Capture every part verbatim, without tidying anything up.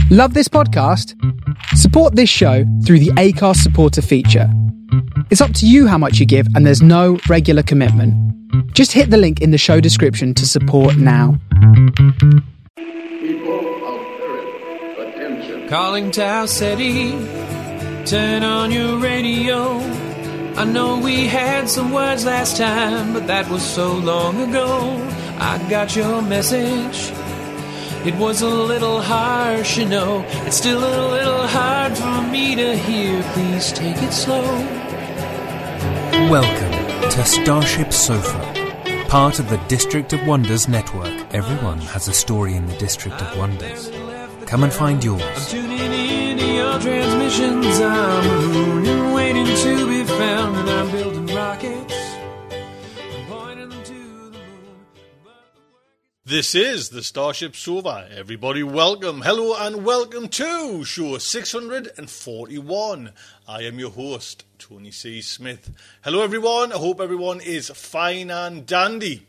Love this podcast? Support this show through the Acast supporter feature. It's up to you how much you give, and there's no regular commitment. Just hit the link in the show description to support now. People of Earth, attention. Calling Tau City, turn on your radio. I know we had some words last time, but that was so long ago. I got your message. It was a little harsh, you know. It's still a little hard for me to hear. Please take it slow. Welcome to Starship Sofa, part of the District of Wonders network. Everyone has a story in the District of Wonders. Come and find yours. I'm tuning in to your transmissions. I'm mooning, waiting to be found, and I'm building rockets. I'm pointing them to the moon. This is the Starship Sofa. Everybody welcome, hello and welcome to show six hundred forty-one. I am your host, Tony C. Smith. Hello everyone, I hope everyone is fine and dandy.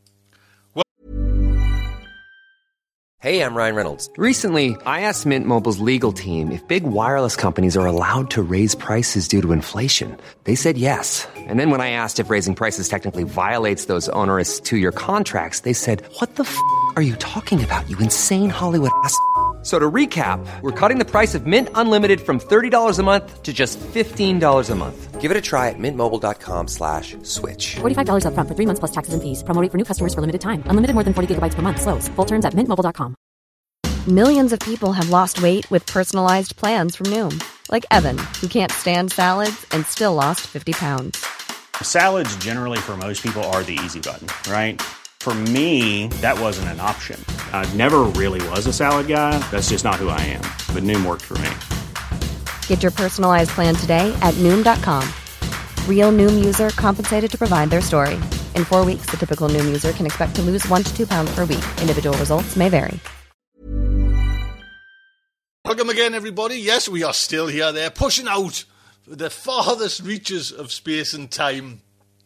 Hey, I'm Ryan Reynolds. Recently, I asked Mint Mobile's legal team if big wireless companies are allowed to raise prices due to inflation. They said yes. And then when I asked if raising prices technically violates those onerous two-year contracts, they said, what the f*** are you talking about, you insane Hollywood ass f- So to recap, we're cutting the price of Mint Unlimited from thirty dollars a month to just fifteen dollars a month. Give it a try at mintmobile.com slash switch. forty-five dollars up front for three months plus taxes and fees. Promo rate for new customers for limited time. Unlimited more than forty gigabytes per month. Slows full terms at mint mobile dot com. Millions of people have lost weight with personalized plans from Noom. Like Evan, who can't stand salads and still lost fifty pounds. Salads generally for most people are the easy button, right? For me, that wasn't an option. I never really was a salad guy. That's just not who I am. But Noom worked for me. Get your personalized plan today at Noom dot com. Real Noom user compensated to provide their story. In four weeks, the typical Noom user can expect to lose one to two pounds per week. Individual results may vary. Welcome again everybody. Yes, we are still here there, pushing out the farthest reaches of space and time.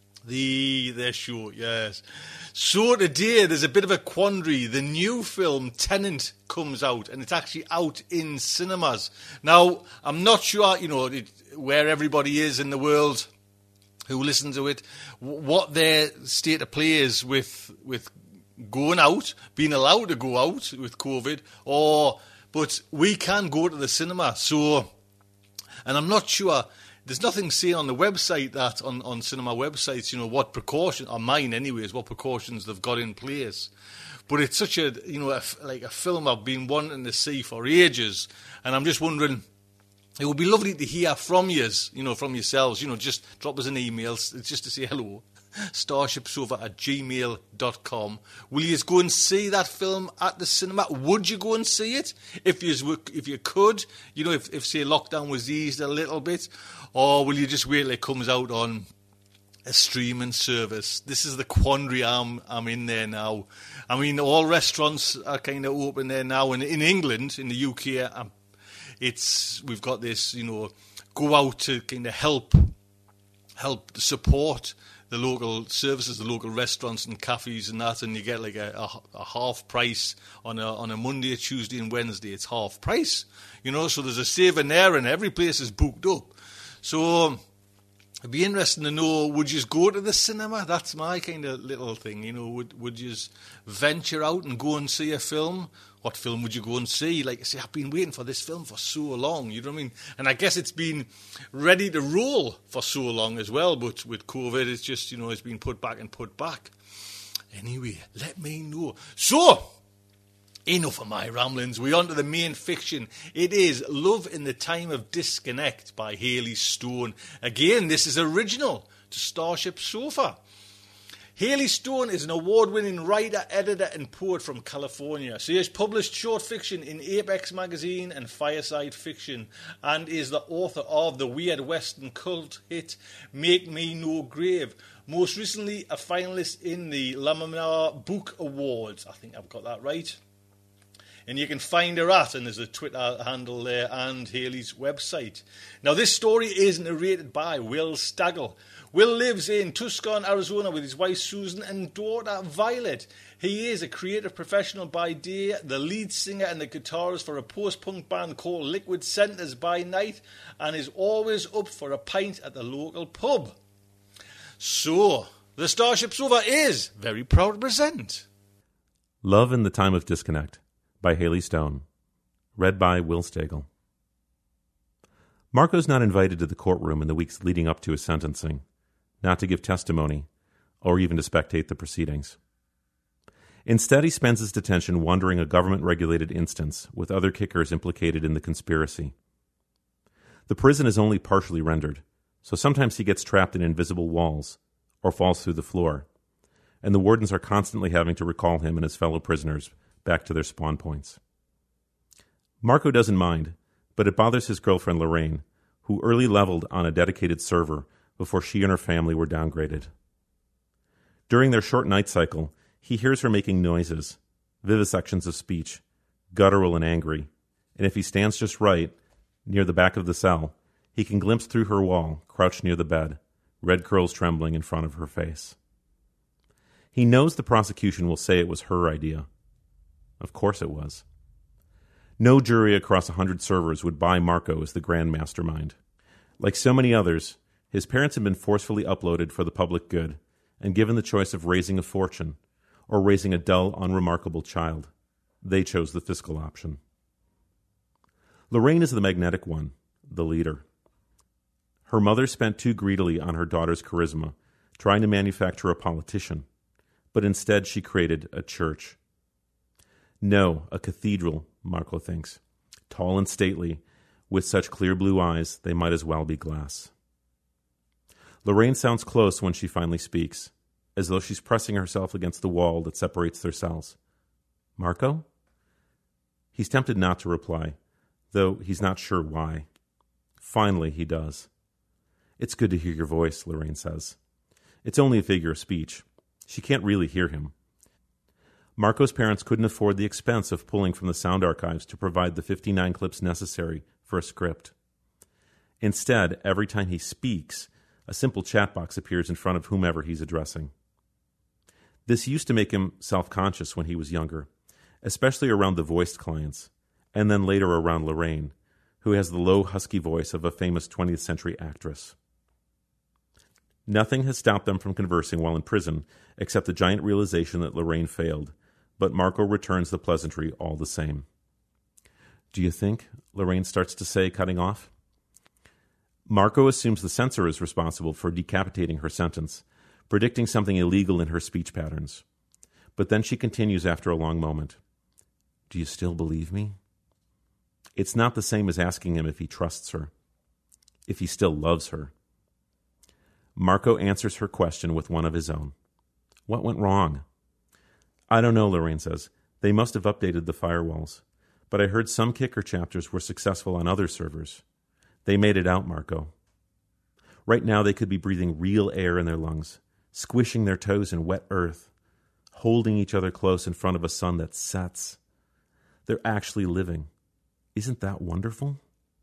The, their show, yes. So today there's a bit of a quandary. The new film Tenet comes out, and it's actually out in cinemas. Now, I'm not sure, you know, it, where everybody is in the world who listen to it, what their state of play is with with going out, being allowed to go out with COVID, or but we can go to the cinema. So, and I'm not sure. There's nothing saying on the website that, on, on cinema websites, you know, what precautions, or mine anyways, what precautions they've got in place. But it's such a, you know, a, like a film I've been wanting to see for ages. And I'm just wondering, it would be lovely to hear from yous, you know, from yourselves, you know, just drop us an email just to say hello. starshipsofa at gmail dot com. Will you go and see that film at the cinema? Would you go and see it if you if you could? You know, if, if say lockdown was eased a little bit, or will you just wait till it comes out on a streaming service? This is the quandary I'm I'm in there now. I mean, all restaurants are kind of open there now, and in England, in the U K, um, it's we've got this, you know, go out to kind of help help support the local services, the local restaurants and cafes and that, and you get like a, a, a half price on a on a Monday, Tuesday and Wednesday. It's half price, you know, so there's a saving there and every place is booked up. So it'd be interesting to know, would you go to the cinema? That's my kind of little thing, you know, would would you venture out and go and see a film? What film would you go and see? Like I say, I've been waiting for this film for so long, you know what I mean? And I guess it's been ready to roll for so long as well, but with COVID, it's just, you know, it's been put back and put back. Anyway, let me know. So, enough of my ramblings. We're on to the main fiction. It is Love in the Time of Disconnect by Hayley Stone. Again, this is original to Starship Sofa. Hayley Stone is an award-winning writer, editor and poet from California. She has published short fiction in Apex Magazine and Fireside Fiction, and is the author of the Weird Western cult hit Make Me No Grave. Most recently, a finalist in the Lamar Book Awards. I think I've got that right. And you can find her at, and there's a Twitter handle there and Hayley's website. Now, this story is narrated by Will Staggle. Will lives in Tucson, Arizona with his wife Susan and daughter Violet. He is a creative professional by day, the lead singer and the guitarist for a post-punk band called Liquid Centers by night, and is always up for a pint at the local pub. So, the Starship Sofa is very proud to present Love in the Time of Disconnect by Hayley Stone. Read by Will Staggle. Marco's not invited to the courtroom in the weeks leading up to his sentencing, not to give testimony, or even to spectate the proceedings. Instead, he spends his detention wandering a government-regulated instance with other kickers implicated in the conspiracy. The prison is only partially rendered, so sometimes he gets trapped in invisible walls or falls through the floor, and the wardens are constantly having to recall him and his fellow prisoners back to their spawn points. Marco doesn't mind, but it bothers his girlfriend Lorraine, who early leveled on a dedicated server before she and her family were downgraded. During their short night cycle, he hears her making noises, vivisections of speech, guttural and angry, and if he stands just right, near the back of the cell, he can glimpse through her wall, crouched near the bed, red curls trembling in front of her face. He knows the prosecution will say it was her idea. Of course it was. No jury across a hundred servers would buy Marco as the grand mastermind. Like so many others, his parents had been forcefully uploaded for the public good and given the choice of raising a fortune or raising a dull, unremarkable child. They chose the fiscal option. Lorraine is the magnetic one, the leader. Her mother spent too greedily on her daughter's charisma, trying to manufacture a politician, but instead she created a church. No, a cathedral, Marco thinks, tall and stately, with such clear blue eyes they might as well be glass. Lorraine sounds close when she finally speaks, as though she's pressing herself against the wall that separates their cells. Marco? He's tempted not to reply, though he's not sure why. Finally, he does. It's good to hear your voice, Lorraine says. It's only a figure of speech. She can't really hear him. Marco's parents couldn't afford the expense of pulling from the sound archives to provide the fifty-nine clips necessary for a script. Instead, every time he speaks, a simple chat box appears in front of whomever he's addressing. This used to make him self-conscious when he was younger, especially around the voiced clients, and then later around Lorraine, who has the low, husky voice of a famous twentieth century actress. Nothing has stopped them from conversing while in prison, except the giant realization that Lorraine failed, but Marco returns the pleasantry all the same. Do you think? Lorraine starts to say, cutting off. Marco assumes the censor is responsible for decapitating her sentence, predicting something illegal in her speech patterns. But then she continues after a long moment. Do you still believe me? It's not the same as asking him if he trusts her, if he still loves her. Marco answers her question with one of his own. What went wrong? I don't know, Lorraine says. They must have updated the firewalls. But I heard some kicker chapters were successful on other servers. They made it out, Marco. Right now they could be breathing real air in their lungs, squishing their toes in wet earth, holding each other close in front of a sun that sets. They're actually living. Isn't that wonderful?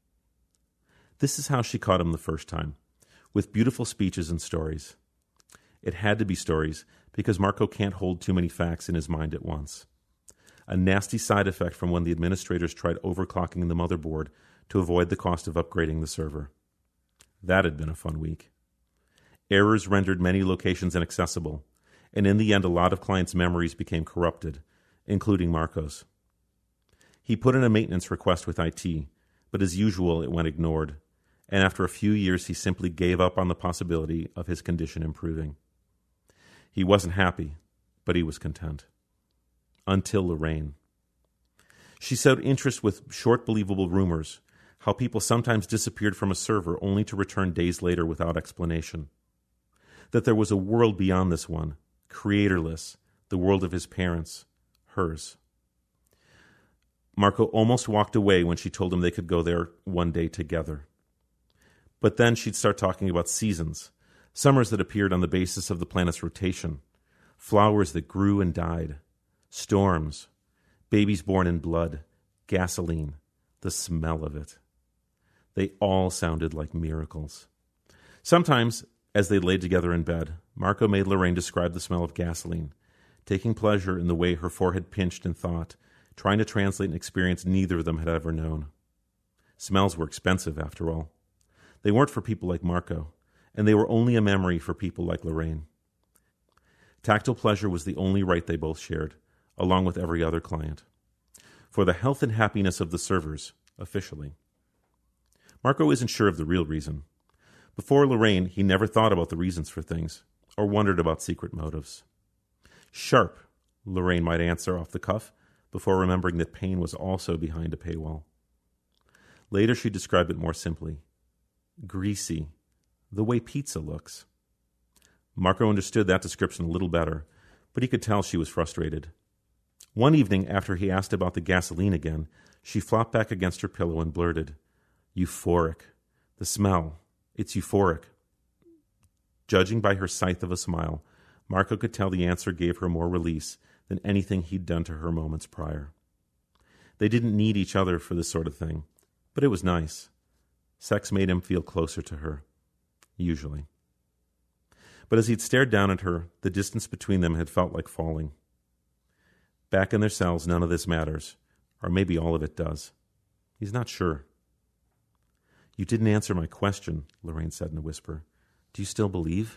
This is how she caught him the first time, with beautiful speeches and stories. It had to be stories, because Marco can't hold too many facts in his mind at once. A nasty side effect from when the administrators tried overclocking the motherboard to avoid the cost of upgrading the server. That had been a fun week. Errors rendered many locations inaccessible, and in the end a lot of clients' memories became corrupted, including Marco's. He put in a maintenance request with I T, but as usual it went ignored, and after a few years he simply gave up on the possibility of his condition improving. He wasn't happy, but he was content. Until Lorraine. She showed interest with short, believable rumors, how people sometimes disappeared from a server only to return days later without explanation. That there was a world beyond this one, creatorless, the world of his parents, hers. Marco almost walked away when she told him they could go there one day together. But then she'd start talking about seasons, summers that appeared on the basis of the planet's rotation, flowers that grew and died, storms, babies born in blood, gasoline, the smell of it. They all sounded like miracles. Sometimes, as they laid together in bed, Marco made Lorraine describe the smell of gasoline, taking pleasure in the way her forehead pinched in thought, trying to translate an experience neither of them had ever known. Smells were expensive, after all. They weren't for people like Marco, and they were only a memory for people like Lorraine. Tactile pleasure was the only right they both shared, along with every other client. For the health and happiness of the servers, officially. Marco isn't sure of the real reason. Before Lorraine, he never thought about the reasons for things, or wondered about secret motives. Sharp, Lorraine might answer off the cuff, before remembering that pain was also behind a paywall. Later she described it more simply. Greasy, the way pizza looks. Marco understood that description a little better, but he could tell she was frustrated. One evening, after he asked about the gasoline again, she flopped back against her pillow and blurted, "Euphoric. The smell. It's euphoric." Judging by her scythe of a smile, Marco could tell the answer gave her more release than anything he'd done to her moments prior. They didn't need each other for this sort of thing, but it was nice. Sex made him feel closer to her. Usually. But as he'd stared down at her, the distance between them had felt like falling. Back in their cells, none of this matters. Or maybe all of it does. He's not sure. "You didn't answer my question," Lorraine said in a whisper. "Do you still believe?"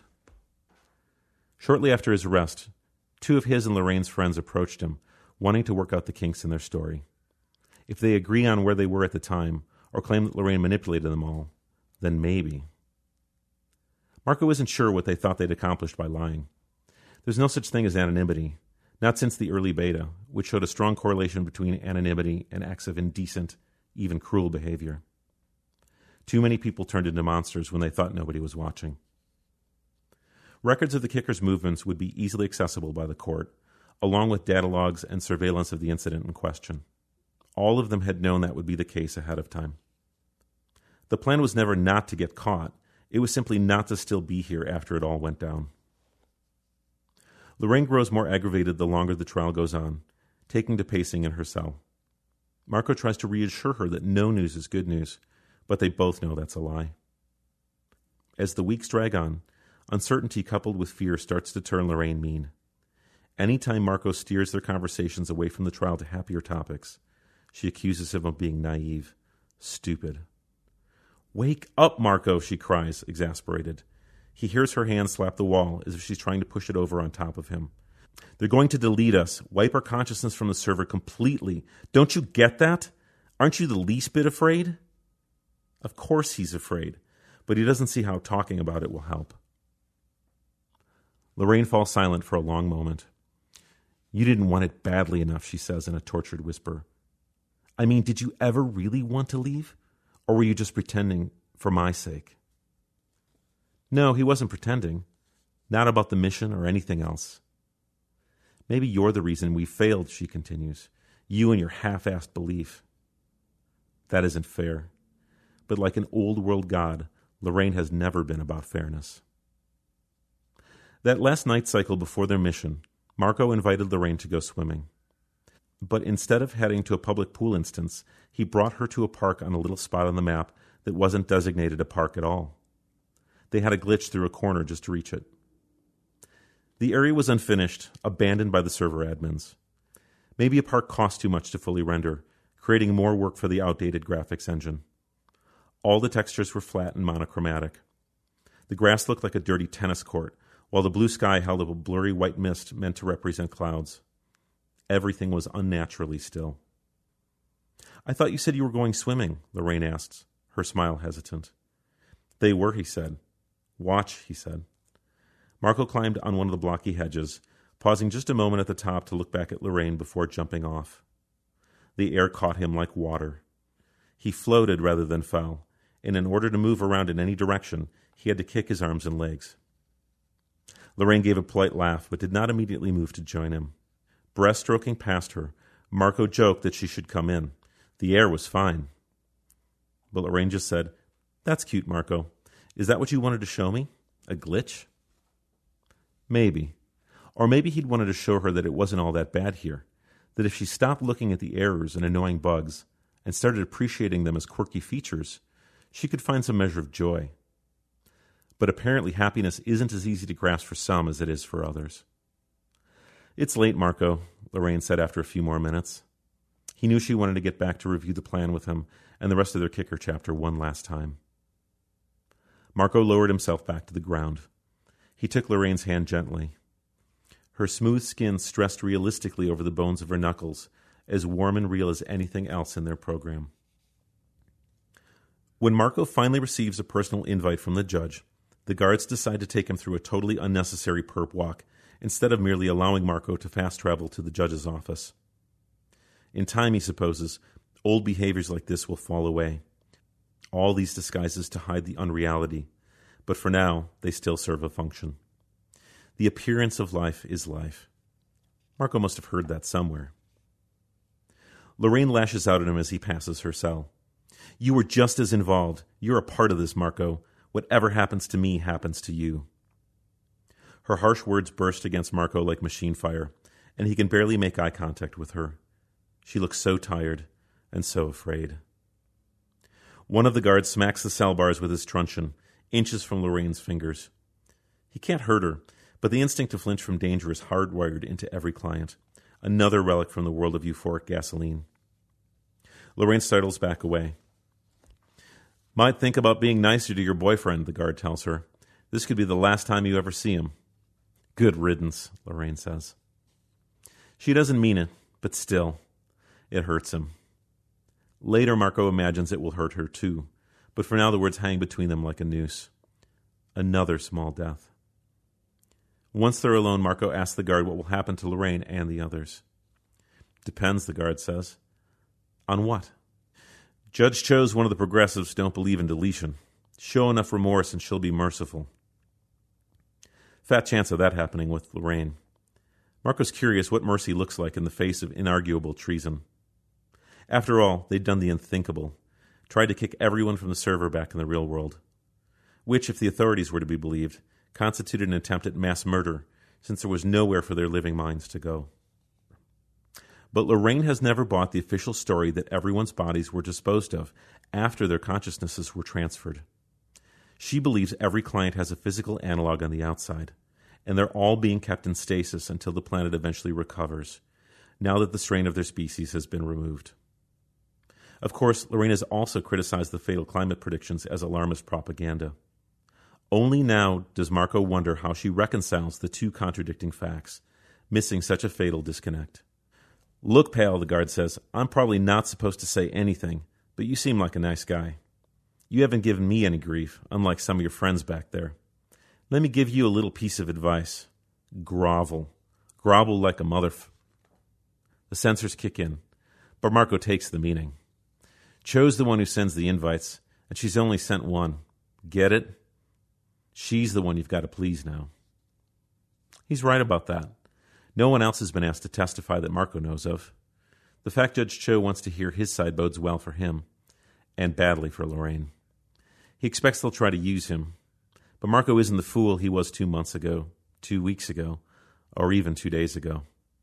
Shortly after his arrest, two of his and Lorraine's friends approached him, wanting to work out the kinks in their story. If they agree on where they were at the time, or claim that Lorraine manipulated them all, then maybe. Marco isn't sure what they thought they'd accomplished by lying. There's no such thing as anonymity, not since the early beta, which showed a strong correlation between anonymity and acts of indecent, even cruel behavior. Too many people turned into monsters when they thought nobody was watching. Records of the Kickers' movements would be easily accessible by the court, along with data logs and surveillance of the incident in question. All of them had known that would be the case ahead of time. The plan was never not to get caught. It was simply not to still be here after it all went down. Lorraine grows more aggravated the longer the trial goes on, taking to pacing in her cell. Marco tries to reassure her that no news is good news, but they both know that's a lie. As the weeks drag on, uncertainty coupled with fear starts to turn Lorraine mean. Anytime Marco steers their conversations away from the trial to happier topics, she accuses him of being naive, stupid. "Wake up, Marco," she cries, exasperated. He hears her hand slap the wall as if she's trying to push it over on top of him. "They're going to delete us, wipe our consciousness from the server completely. Don't you get that? Aren't you the least bit afraid?" Of course he's afraid, but he doesn't see how talking about it will help. Lorraine falls silent for a long moment. "You didn't want it badly enough," she says in a tortured whisper. "I mean, did you ever really want to leave? Or were you just pretending for my sake?" No, he wasn't pretending. Not about the mission or anything else. "Maybe you're the reason we failed," she continues. "You and your half-assed belief." That isn't fair. But like an old-world god, Lorraine has never been about fairness. That last night cycle before their mission, Marco invited Lorraine to go swimming. But instead of heading to a public pool instance, he brought her to a park on a little spot on the map that wasn't designated a park at all. They had to glitch through a corner just to reach it. The area was unfinished, abandoned by the server admins. Maybe a park cost too much to fully render, creating more work for the outdated graphics engine. All the textures were flat and monochromatic. The grass looked like a dirty tennis court, while the blue sky held up a blurry white mist meant to represent clouds. Everything was unnaturally still. "I thought you said you were going swimming," Lorraine asked, her smile hesitant. "They were," he said. "Watch," he said. Marco climbed on one of the blocky hedges, pausing just a moment at the top to look back at Lorraine before jumping off. The air caught him like water. He floated rather than fell, and in order to move around in any direction, he had to kick his arms and legs. Lorraine gave a polite laugh, but did not immediately move to join him. Breaststroking past her, Marco joked that she should come in. The air was fine. But Lorraine just said, "That's cute, Marco. Is that what you wanted to show me? A glitch?" Maybe. Or maybe he'd wanted to show her that it wasn't all that bad here, that if she stopped looking at the errors and annoying bugs and started appreciating them as quirky features, she could find some measure of joy. But apparently happiness isn't as easy to grasp for some as it is for others. "It's late, Marco," Lorraine said after a few more minutes. He knew she wanted to get back to review the plan with him and the rest of their kicker chapter one last time. Marco lowered himself back to the ground. He took Lorraine's hand gently. Her smooth skin stressed realistically over the bones of her knuckles, as warm and real as anything else in their program. When Marco finally receives a personal invite from the judge, the guards decide to take him through a totally unnecessary perp walk instead of merely allowing Marco to fast travel to the judge's office. In time, he supposes, old behaviors like this will fall away. All these disguises to hide the unreality, but for now, they still serve a function. The appearance of life is life. Marco must have heard that somewhere. Lorraine lashes out at him as he passes her cell. "You were just as involved. You're a part of this, Marco. Whatever happens to me happens to you." Her harsh words burst against Marco like machine fire, and he can barely make eye contact with her. She looks so tired and so afraid. One of the guards smacks the cell bars with his truncheon, inches from Lorraine's fingers. He can't hurt her, but the instinct to flinch from danger is hardwired into every client, another relic from the world of euphoric gasoline. Lorraine startles back away. "Might think about being nicer to your boyfriend," the guard tells her. "This could be the last time you ever see him." "Good riddance," Lorraine says. She doesn't mean it, but still, it hurts him. Later, Marco imagines it will hurt her too, but for now the words hang between them like a noose. Another small death. Once they're alone, Marco asks the guard what will happen to Lorraine and the others. "Depends," the guard says. "On what?" "Judge Cho's one of the progressives don't believe in deletion. Show enough remorse and she'll be merciful." Fat chance of that happening with Lorraine. Marco's curious what mercy looks like in the face of inarguable treason. After all, they'd done the unthinkable, tried to kick everyone from the server back in the real world, which, if the authorities were to be believed, constituted an attempt at mass murder, since there was nowhere for their living minds to go. But Lorraine has never bought the official story that everyone's bodies were disposed of after their consciousnesses were transferred. She believes every client has a physical analog on the outside, and they're all being kept in stasis until the planet eventually recovers, now that the strain of their species has been removed. Of course, Lorraine has also criticized the fatal climate predictions as alarmist propaganda. Only now does Marco wonder how she reconciles the two contradicting facts, missing such a fatal disconnect. "Look, pal," the guard says, "I'm probably not supposed to say anything, but you seem like a nice guy. You haven't given me any grief, unlike some of your friends back there. Let me give you a little piece of advice. Grovel. Grovel like a mother f-" The censors kick in, but Marco takes the meaning. Cho's the one who sends the invites, and she's only sent one. Get it? She's the one you've got to please now. He's right about that. No one else has been asked to testify that Marco knows of. The fact Judge Cho wants to hear his side bodes well for him, and badly for Lorraine. He expects they'll try to use him, but Marco isn't the fool he was two months ago, two weeks ago, or even two days ago.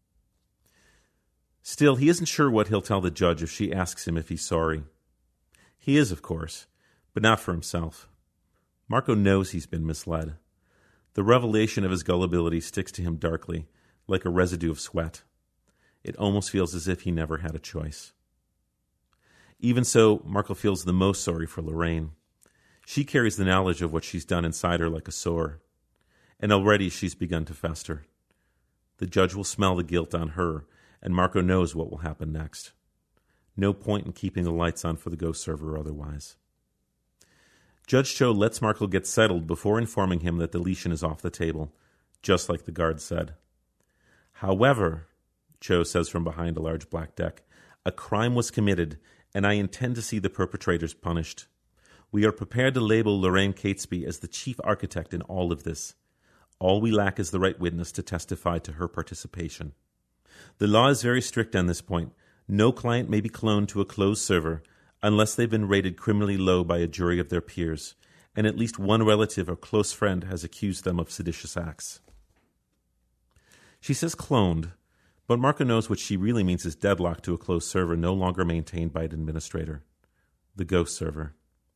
Still, he isn't sure what he'll tell the judge if she asks him if he's sorry. He is, of course, but not for himself. Marco knows he's been misled. The revelation of his gullibility sticks to him darkly, like a residue of sweat. It almost feels as if he never had a choice. Even so, Marco feels the most sorry for Lorraine. She carries the knowledge of what she's done inside her like a sore, and already she's begun to fester. The judge will smell the guilt on her, and Marco knows what will happen next. No point in keeping the lights on for the ghost server otherwise. Judge Cho lets Marco get settled before informing him that deletion is off the table, just like the guard said. However, Cho says from behind a large black deck, a crime was committed, and I intend to see the perpetrators punished. We are prepared to label Lorraine Catesby as the chief architect in all of this. All we lack is the right witness to testify to her participation. The law is very strict on this point. No client may be cloned to a closed server unless they've been rated criminally low by a jury of their peers, and at least one relative or close friend has accused them of seditious acts. She says cloned, But Marco knows what she really means is deadlock to a closed server no longer maintained by an administrator. The ghost server.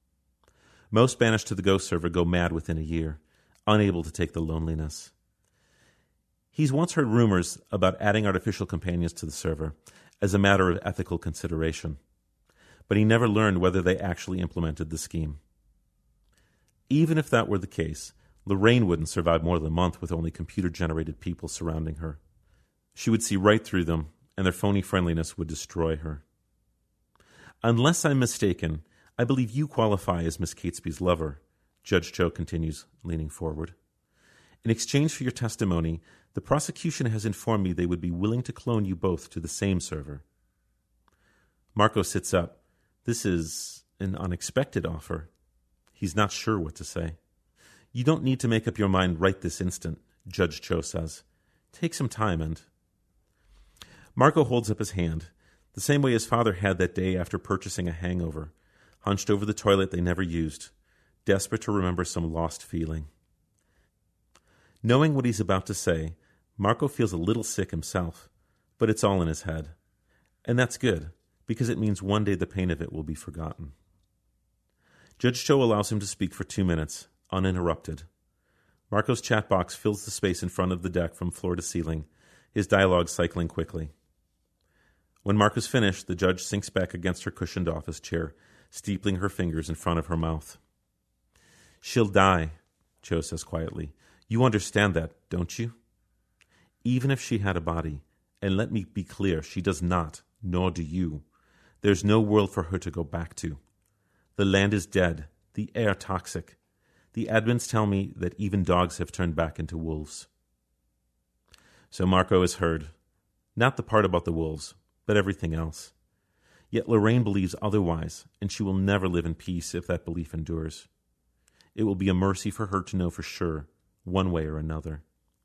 Most banished to the ghost server go mad within a year, unable to take the loneliness. He's once heard rumors about adding artificial companions to the server as a matter of ethical consideration, but he never learned whether they actually implemented the scheme. Even if that were the case, Lorraine wouldn't survive more than a month with only computer-generated people surrounding her. She would see right through them, and their phony friendliness would destroy her. Unless I'm mistaken, I believe you qualify as Miss Catesby's lover, Judge Cho continues, leaning forward. In exchange for your testimony, the prosecution has informed me they would be willing to clone you both to the same server. Marco sits up. This is an unexpected offer. He's not sure what to say. You don't need to make up your mind right this instant, Judge Cho says. Take some time and... Marco holds up his hand, the same way his father had that day after purchasing a hangover, hunched over the toilet they never used, desperate to remember some lost feeling. Knowing what he's about to say, Marco feels a little sick himself, but it's all in his head. And that's good, because it means one day the pain of it will be forgotten. Judge Cho allows him to speak for two minutes, uninterrupted. Marco's chat box fills the space in front of the deck from floor to ceiling, his dialogue cycling quickly. When Marco's finished, the judge sinks back against her cushioned office chair, steepling her fingers in front of her mouth. She'll die, Cho says quietly. You understand that, don't you? Even if she had a body, and let me be clear, she does not, nor do you, there's no world for her to go back to. The land is dead, the air toxic. The admins tell me that even dogs have turned back into wolves. So Marco has heard, not the part about the wolves, but everything else. Yet Lorraine believes otherwise, and she will never live in peace if that belief endures. It will be a mercy for her to know for sure, one way or another.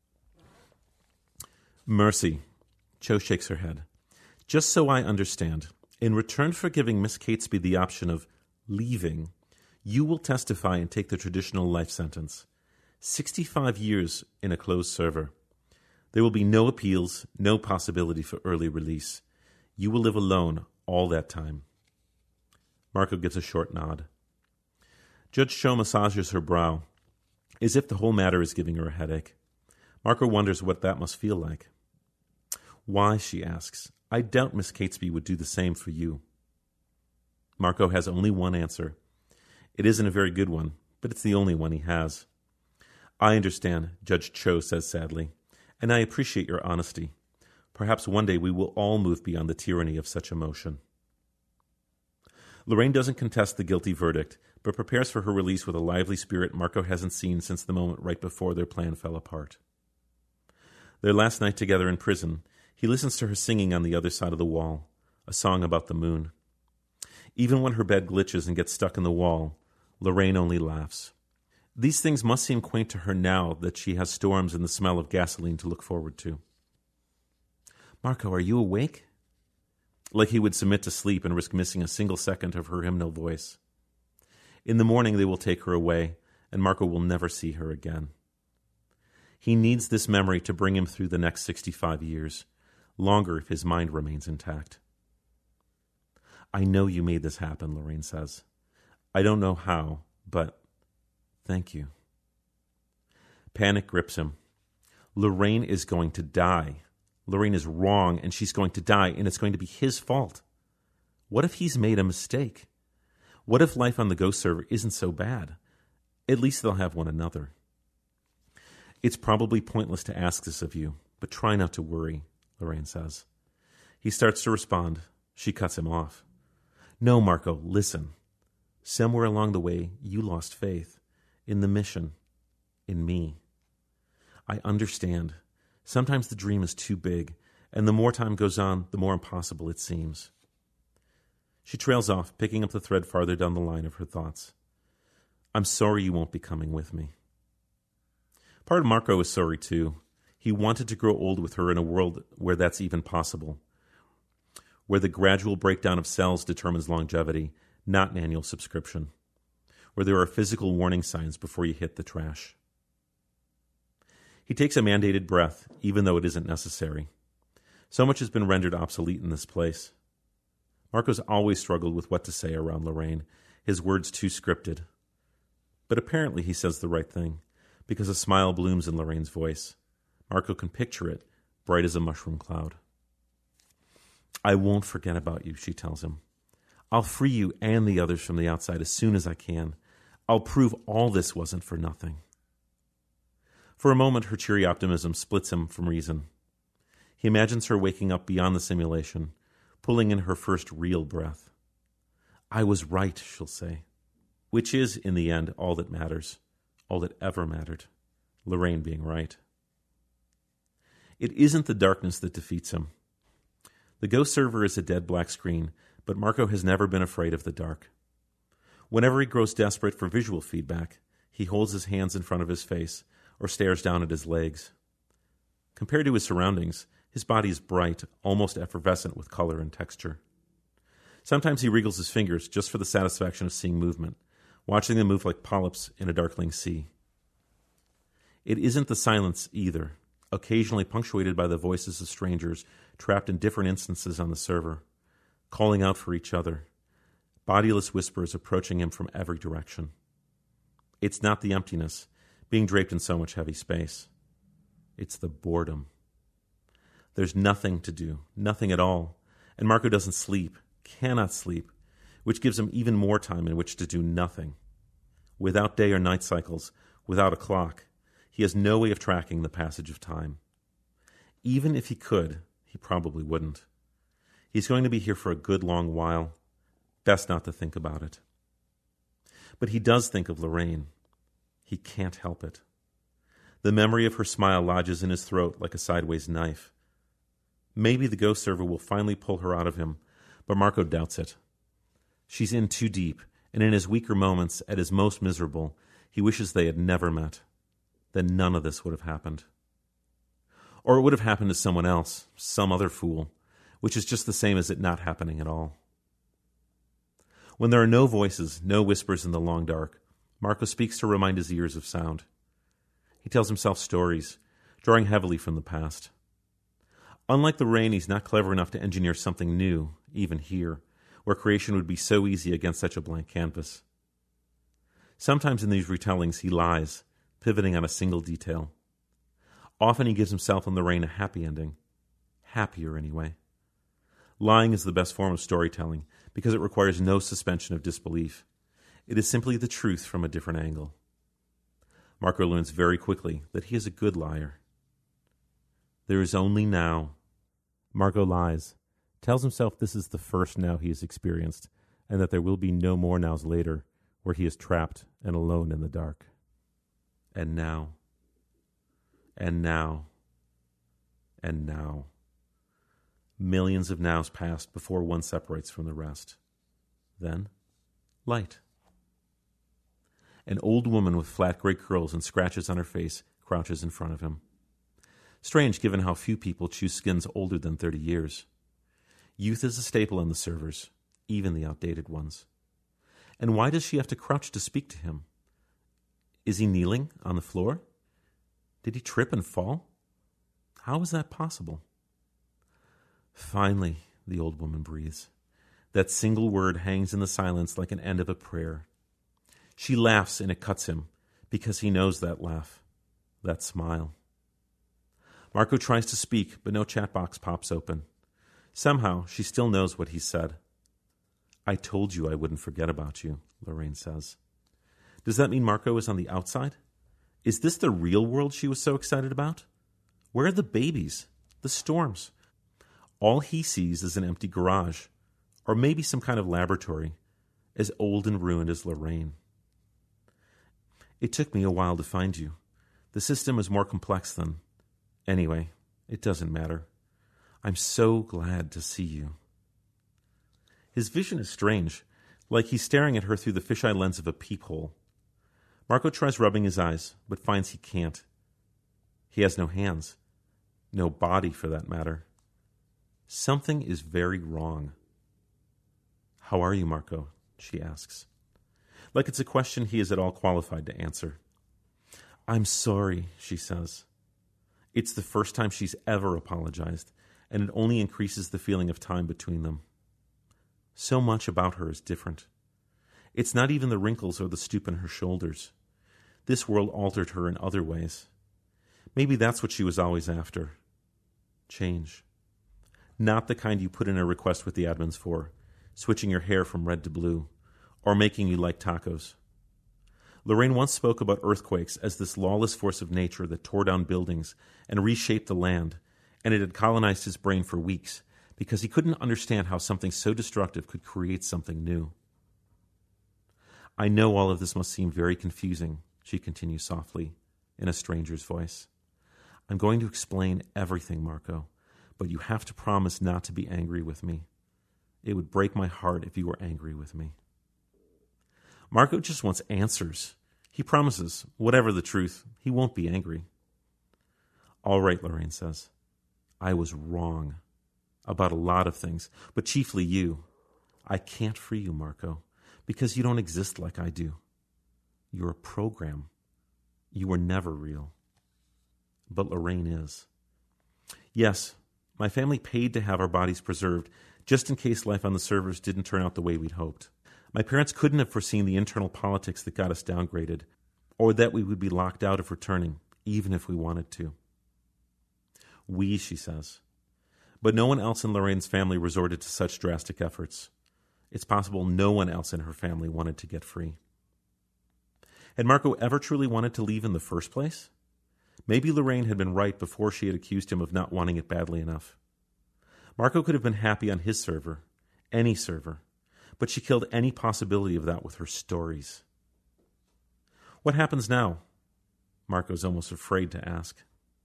Mercy. Cho shakes her head. Just so I understand, in return for giving Miss Catesby the option of leaving, you will testify and take the traditional life sentence. Sixty-five years in a closed server. There will be no appeals, no possibility for early release. You will live alone all that time. Marco gives a short nod. Judge Cho massages her brow, as if the whole matter is giving her a headache. Marco wonders what that must feel like. Why, she asks. I doubt Miss Catesby would do the same for you. Marco has only one answer. It isn't a very good one, but it's the only one he has. I understand, Judge Cho says sadly, and I appreciate your honesty. Perhaps one day we will all move beyond the tyranny of such emotion. Lorraine doesn't contest the guilty verdict, but prepares for her release with a lively spirit Marco hasn't seen since the moment right before their plan fell apart. Their last night together in prison, he listens to her singing on the other side of the wall, a song about the moon. Even when her bed glitches and gets stuck in the wall, Lorraine only laughs. These things must seem quaint to her now that she has storms and the smell of gasoline to look forward to. Marco, are you awake? Like he would submit to sleep and risk missing a single second of her hymnal voice. In the morning they will take her away, and Marco will never see her again. He needs this memory to bring him through the next sixty-five years, longer if his mind remains intact. I know you made this happen, Lorraine says. I don't know how, but thank you. Panic grips him. Lorraine is going to die. Lorraine is wrong, and she's going to die, and it's going to be his fault. What if he's made a mistake? What if life on the ghost server isn't so bad? At least they'll have one another. It's probably pointless to ask this of you, but try not to worry, Lorraine says. He starts to respond. She cuts him off. No, Marco, listen. Somewhere along the way, you lost faith in the mission, in me. I understand. Sometimes the dream is too big, and the more time goes on, the more impossible it seems. She trails off, picking up the thread farther down the line of her thoughts. I'm sorry you won't be coming with me. Part of Marco is sorry, too. He wanted to grow old with her in a world where that's even possible, where the gradual breakdown of cells determines longevity, not an annual subscription, where there are physical warning signs before you hit the trash. He takes a mandated breath, even though it isn't necessary. So much has been rendered obsolete in this place. Marco's always struggled with what to say around Lorraine, his words too scripted. But apparently he says the right thing, because a smile blooms in Lorraine's voice. Marco can picture it, bright as a mushroom cloud. I won't forget about you, she tells him. I'll free you and the others from the outside as soon as I can. I'll prove all this wasn't for nothing. For a moment, her cheery optimism splits him from reason. He imagines her waking up beyond the simulation, pulling in her first real breath. I was right, she'll say, which is, in the end, all that matters, all that ever mattered, Lorraine being right. It isn't the darkness that defeats him. The Ghost server is a dead black screen, but Marco has never been afraid of the dark. Whenever he grows desperate for visual feedback, he holds his hands in front of his face or stares down at his legs. Compared to his surroundings, his body is bright, almost effervescent with color and texture. Sometimes he wriggles his fingers just for the satisfaction of seeing movement, watching them move like polyps in a darkling sea. It isn't the silence either, occasionally punctuated by the voices of strangers trapped in different instances on the server, calling out for each other, bodiless whispers approaching him from every direction. It's not the emptiness, being draped in so much heavy space. It's the boredom. There's nothing to do, nothing at all, and Marco doesn't sleep, cannot sleep, which gives him even more time in which to do nothing. Without day or night cycles, without a clock, he has no way of tracking the passage of time. Even if he could, he probably wouldn't. He's going to be here for a good long while. Best not to think about it. But he does think of Lorraine. He can't help it. The memory of her smile lodges in his throat like a sideways knife. Maybe the Ghost server will finally pull her out of him, but Marco doubts it. She's in too deep, and in his weaker moments, at his most miserable, he wishes they had never met. Then none of this would have happened. Or it would have happened to someone else, some other fool, which is just the same as it not happening at all. When there are no voices, no whispers in the long dark, Marco speaks to remind his ears of sound. He tells himself stories, drawing heavily from the past. Unlike Lorraine, he's not clever enough to engineer something new, even here, where creation would be so easy against such a blank canvas. Sometimes in these retellings he lies, pivoting on a single detail. Often he gives himself and Lorraine a happy ending. Happier, anyway. Lying is the best form of storytelling because it requires no suspension of disbelief. It is simply the truth from a different angle. Marco learns very quickly that he is a good liar. There is only now. Marco lies, tells himself this is the first now he has experienced, and that there will be no more nows later, where he is trapped and alone in the dark. And now. And now. And now. Millions of nows passed before one separates from the rest. Then, light. An old woman with flat gray curls and scratches on her face crouches in front of him. Strange given how few people choose skins older than thirty years. Youth is a staple in the servers, even the outdated ones. And why does she have to crouch to speak to him? Is he kneeling on the floor? Did he trip and fall? How is that possible? Finally, the old woman breathes. That single word hangs in the silence like an end of a prayer. She laughs and it cuts him, because he knows that laugh, that smile. Marco tries to speak, but no chat box pops open. Somehow, she still knows what he said. I told you I wouldn't forget about you, Lorraine says. Does that mean Marco is on the outside? Is this the real world she was so excited about? Where are the babies? The storms? All he sees is an empty garage, or maybe some kind of laboratory, as old and ruined as Lorraine. It took me a while to find you. The system is more complex than... Anyway, it doesn't matter. I'm so glad to see you. His vision is strange, like he's staring at her through the fisheye lens of a peephole. Marco tries rubbing his eyes, but finds he can't. He has no hands. No body, for that matter. Something is very wrong. How are you, Marco? She asks. Like it's a question he is at all qualified to answer. I'm sorry, she says. It's the first time she's ever apologized, and it only increases the feeling of time between them. So much about her is different. It's not even the wrinkles or the stoop in her shoulders. This world altered her in other ways. Maybe that's what she was always after. Change. Not the kind you put in a request with the admins for, switching your hair from red to blue, or making you like tacos. Lorraine once spoke about earthquakes as this lawless force of nature that tore down buildings and reshaped the land, and it had colonized his brain for weeks because he couldn't understand how something so destructive could create something new. I know all of this must seem very confusing, she continues softly, in a stranger's voice. I'm going to explain everything, Marco, but you have to promise not to be angry with me. It would break my heart if you were angry with me. Marco just wants answers. He promises, whatever the truth, he won't be angry. All right, Lorraine says. I was wrong about a lot of things, but chiefly you. I can't free you, Marco, because you don't exist like I do. You're a program. You were never real. But Lorraine is. Yes, my family paid to have our bodies preserved, just in case life on the servers didn't turn out the way we'd hoped. My parents couldn't have foreseen the internal politics that got us downgraded, or that we would be locked out of returning, even if we wanted to. We, she says. But no one else in Lorraine's family resorted to such drastic efforts. It's possible no one else in her family wanted to get free. Had Marco ever truly wanted to leave in the first place? Maybe Lorraine had been right before she had accused him of not wanting it badly enough. Marco could have been happy on his server, any server, but she killed any possibility of that with her stories. What happens now? Marco's almost afraid to ask.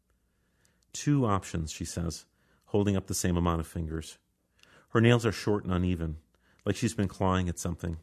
Two options, she says, holding up the same amount of fingers. Her nails are short and uneven, like she's been clawing at something.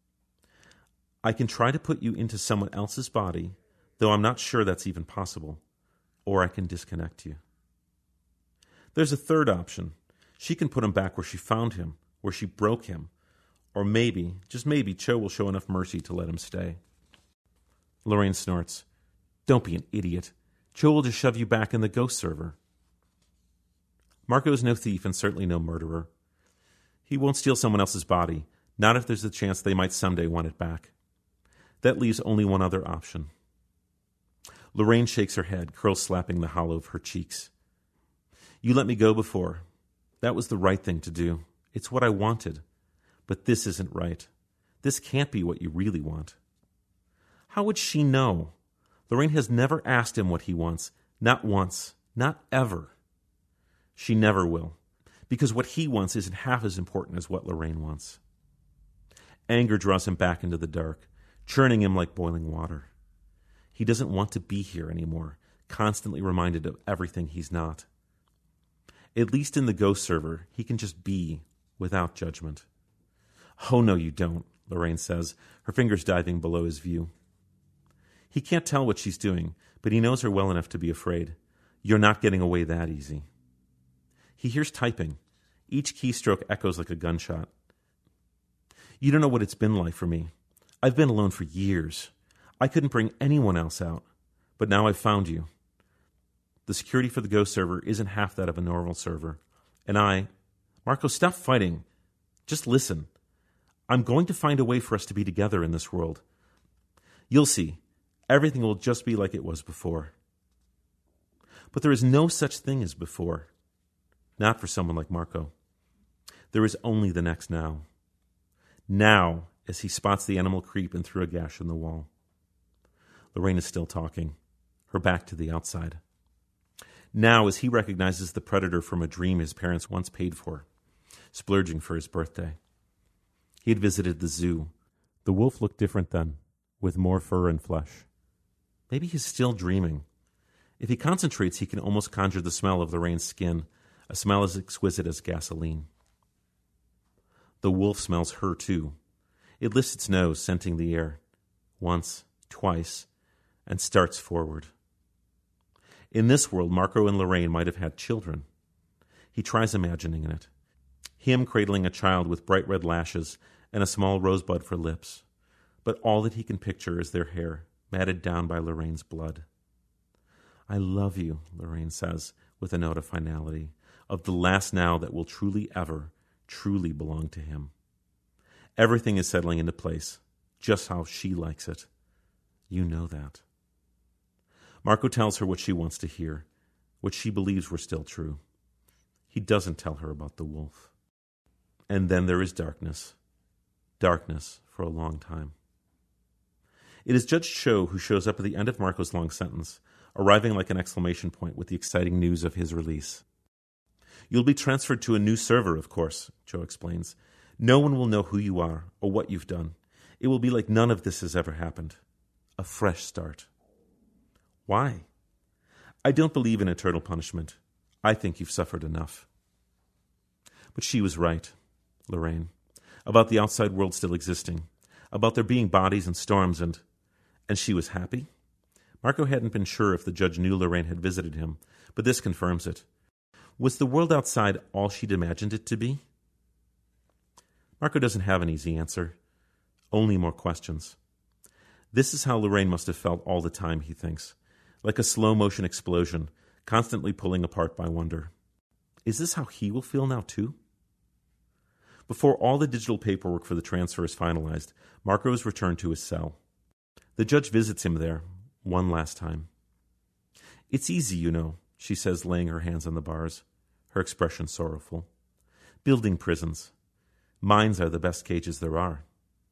I can try to put you into someone else's body, though I'm not sure that's even possible, or I can disconnect you. There's a third option. She can put him back where she found him, where she broke him, or maybe, just maybe, Cho will show enough mercy to let him stay. Lorraine snorts. Don't be an idiot. Cho will just shove you back in the ghost server. Marco's no thief and certainly no murderer. He won't steal someone else's body, not if there's a chance they might someday want it back. That leaves only one other option. Lorraine shakes her head, curls slapping the hollow of her cheeks. You let me go before. That was the right thing to do. It's what I wanted. But this isn't right. This can't be what you really want. How would she know? Lorraine has never asked him what he wants. Not once. Not ever. She never will. Because what he wants isn't half as important as what Lorraine wants. Anger draws him back into the dark, churning him like boiling water. He doesn't want to be here anymore, constantly reminded of everything he's not. At least in the ghost server, he can just be, without judgment. Oh, no, you don't, Lorraine says, her fingers diving below his view. He can't tell what she's doing, but he knows her well enough to be afraid. You're not getting away that easy. He hears typing. Each keystroke echoes like a gunshot. You don't know what it's been like for me. I've been alone for years. I couldn't bring anyone else out, but now I've found you. The security for the ghost server isn't half that of a normal server. And I... Marco, stop fighting. Just listen. I'm going to find a way for us to be together in this world. You'll see. Everything will just be like it was before. But there is no such thing as before. Not for someone like Marco. There is only the next now. Now, as he spots the animal creep in through a gash in the wall. Lorraine is still talking, her back to the outside. Now, as he recognizes the predator from a dream his parents once paid for, splurging for his birthday. He had visited the zoo. The wolf looked different then, with more fur and flesh. Maybe he's still dreaming. If he concentrates, he can almost conjure the smell of Lorraine's skin, a smell as exquisite as gasoline. The wolf smells her, too. It lifts its nose, scenting the air. Once, twice, and starts forward. In this world, Marco and Lorraine might have had children. He tries imagining it. Him cradling a child with bright red lashes and a small rosebud for lips. But all that he can picture is their hair, matted down by Lorraine's blood. I love you, Lorraine says, with a note of finality, of the last now that will truly ever, truly belong to him. Everything is settling into place, just how she likes it. You know that. Marco tells her what she wants to hear, what she believes were still true. He doesn't tell her about the wolf. And then there is darkness. Darkness for a long time. It is Judge Cho who shows up at the end of Marco's long sentence, arriving like an exclamation point with the exciting news of his release. You'll be transferred to a new server, of course, Cho explains. No one will know who you are or what you've done. It will be like none of this has ever happened. A fresh start. Why? I don't believe in eternal punishment. I think you've suffered enough. But she was right, Lorraine, about the outside world still existing, about there being bodies and storms, and... And she was happy? Marco hadn't been sure if the judge knew Lorraine had visited him, but this confirms it. Was the world outside all she'd imagined it to be? Marco doesn't have an easy answer. Only more questions. This is how Lorraine must have felt all the time, he thinks, like a slow-motion explosion, constantly pulling apart by wonder. Is this how he will feel now, too? Before all the digital paperwork for the transfer is finalized, Marco is returned to his cell. The judge visits him there, one last time. It's easy, you know, she says, laying her hands on the bars, her expression sorrowful. Building prisons. Minds are the best cages there are.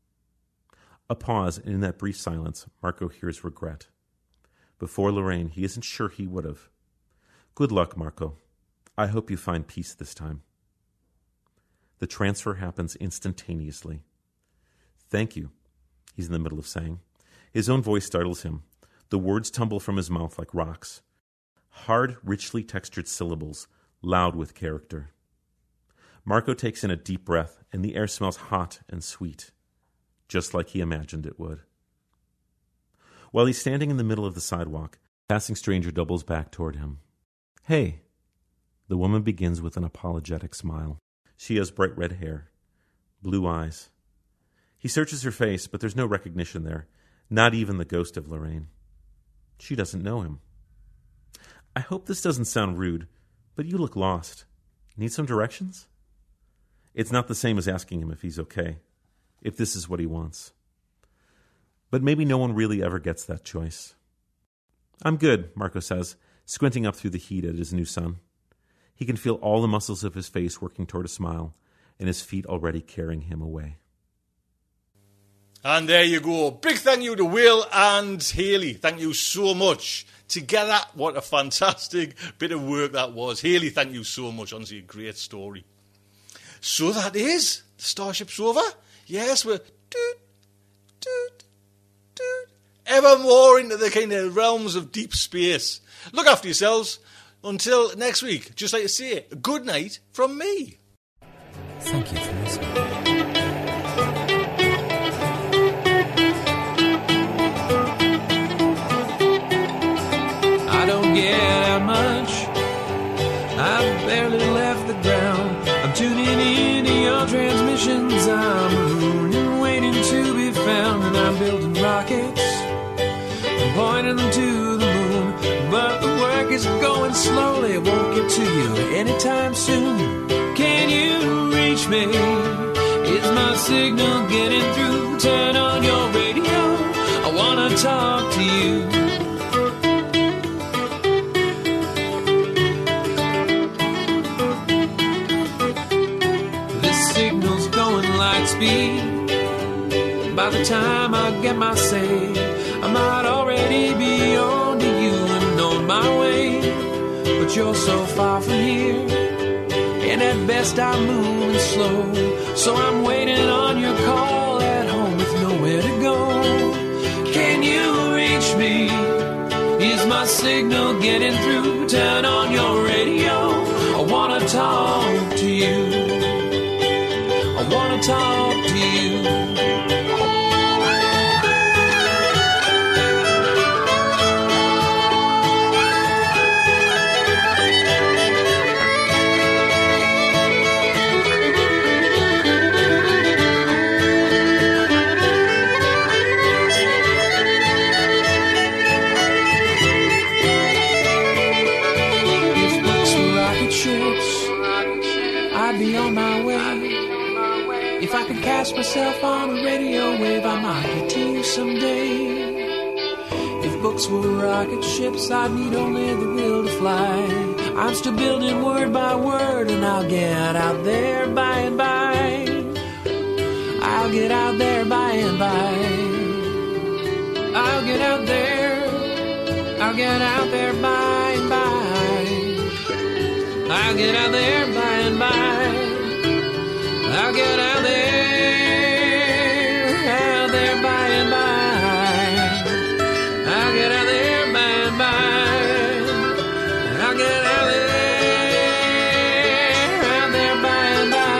A pause, and in that brief silence, Marco hears regret. Before Lorraine, he isn't sure he would have. Good luck, Marco. I hope you find peace this time. The transfer happens instantaneously. Thank you, he's in the middle of saying. His own voice startles him. The words tumble from his mouth like rocks. Hard, richly textured syllables, loud with character. Marco takes in a deep breath, and the air smells hot and sweet, just like he imagined it would. While he's standing in the middle of the sidewalk, a passing stranger doubles back toward him. Hey. The woman begins with an apologetic smile. She has bright red hair, blue eyes. He searches her face, but there's no recognition there, not even the ghost of Lorraine. She doesn't know him. I hope this doesn't sound rude, but you look lost. Need some directions? It's not the same as asking him if he's okay, if this is what he wants. But maybe no one really ever gets that choice. I'm good, Marco says, squinting up through the heat at his new sun. He can feel all the muscles of his face working toward a smile, and his feet already carrying him away. And there you go. Big thank you to Will and Hayley. Thank you so much. Together, what a fantastic bit of work that was. Hayley, thank you so much. Honestly, a great story. So that is the Starship Sofa. Yes, we're doot, doot, doot, ever more into the kind of realms of deep space. Look after yourselves. Until next week, just like to say, a good night from me. Thank you for listening. I don't get out much. I've barely left the ground. I'm tuning into your transmissions. I'm marooned and waiting to be found. And I'm building rockets and pointing them to the moon. But the work is going slowly. It won't get to you anytime soon. Can you reach me? Is my signal getting through? Turn on your radio. I want to talk to you. Signals going light speed. By the time I get my say, I might already be on to you and on my way. But you're so far from here, and at best I'm moving slow. So I'm waiting on your call at home with nowhere to go. Can you reach me? Is my signal getting through? Turn on your radio. I wanna talk to you. I wanna talk to you. These books were rocket ships. myself on a radio wave, I might get to you someday. If books were rocket ships, I'd need only the will to fly. I'm still building word by word, and I'll get out there by and by. I'll get out there by and by. I'll get out there. I'll get out there by and by. I'll get out there by and by. I'll get out there, out there by and by. I'll get out there by and by. I'll get out there, out there by and by.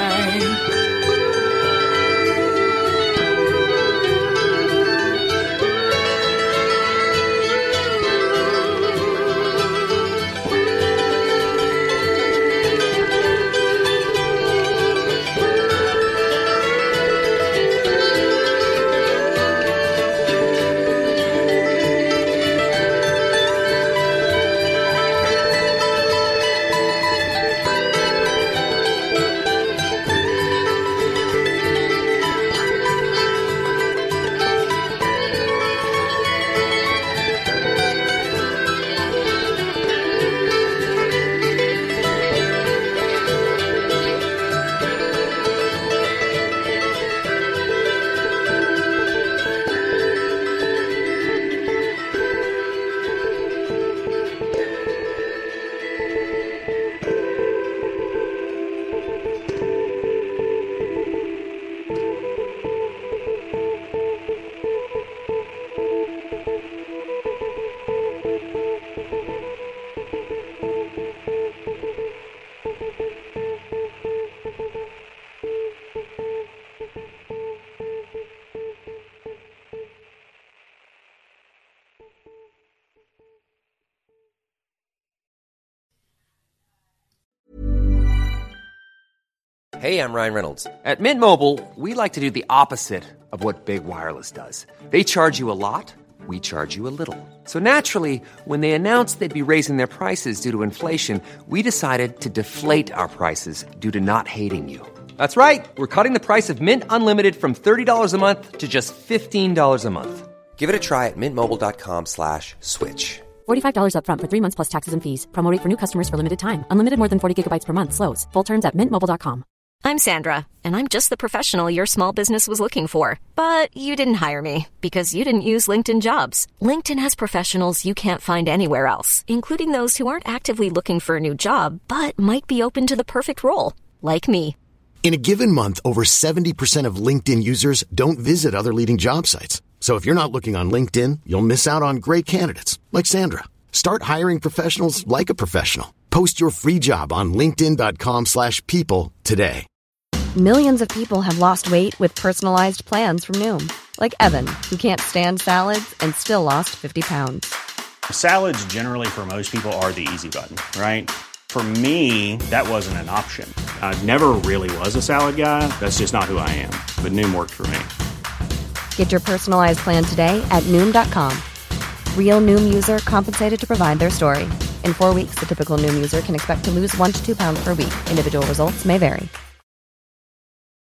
Hey, I'm Ryan Reynolds. At Mint Mobile, we like to do the opposite of what Big Wireless does. They charge you a lot, we charge you a little. So naturally, when they announced they'd be raising their prices due to inflation, we decided to deflate our prices due to not hating you. That's right. We're cutting the price of Mint Unlimited from thirty dollars a month to just fifteen dollars a month. Give it a try at mintmobile.com slash switch. forty-five dollars up front for three months plus taxes and fees. Promo rate for new customers for limited time. Unlimited more than forty gigabytes per month. Slows full terms at mint mobile dot com. I'm Sandra, and I'm just the professional your small business was looking for. But you didn't hire me because you didn't use LinkedIn Jobs. LinkedIn has professionals you can't find anywhere else, including those who aren't actively looking for a new job, but might be open to the perfect role, like me. In a given month, over seventy percent of LinkedIn users don't visit other leading job sites. So if you're not looking on LinkedIn, you'll miss out on great candidates like Sandra. Start hiring professionals like a professional. Post your free job on linkedin.com slash people today. Millions of people have lost weight with personalized plans from Noom. Like Evan, who can't stand salads and still lost fifty pounds. Salads generally for most people are the easy button, right? For me, that wasn't an option. I never really was a salad guy. That's just not who I am. But Noom worked for me. Get your personalized plan today at Noom dot com. Real Noom user compensated to provide their story. In four weeks, the typical Noom user can expect to lose one to two pounds per week. Individual results may vary.